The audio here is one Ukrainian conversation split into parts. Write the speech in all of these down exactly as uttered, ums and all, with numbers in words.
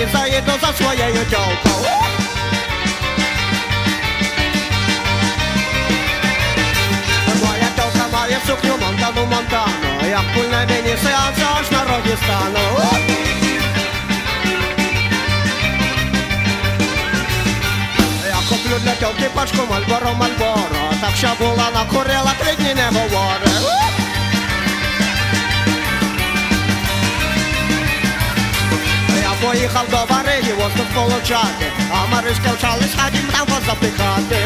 і заїду за своєю тьолкою. Моя тьолка має сукню Монтану Монтану, як пульне мені сеанс аж на рогі стану. Я куплю для тьолки пачку Мальборо, Мальборо, так що була накурила, три дні не говорить. Поїхав до Вариги воздух получати, а Маришка вчались хаті мраво запихати.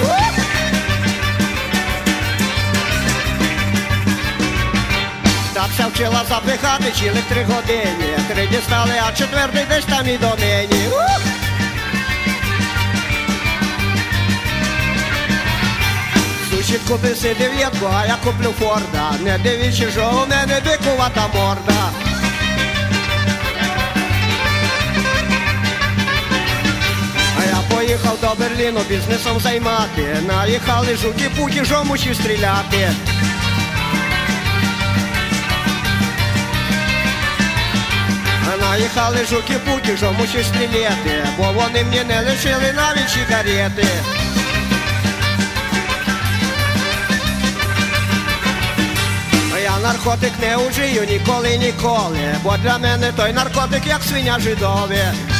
Так ся вчила запихати цілих три години. Три дістали, а четвертий десь там і донині. Сусід купив си дев'ятку, а я куплю Форда. Не дивіться, що у мене дикувата морда. Поїхав до Берліну бізнесом займати, наїхали жуки-пуки, жо мусив стріляти. Наїхали жуки-пуки, жо мусив стріляти, бо вони мені не лишили навіть сигарети. Я наркотик не ужию ніколи-ніколи, бо для мене той наркотик як свиня жидові.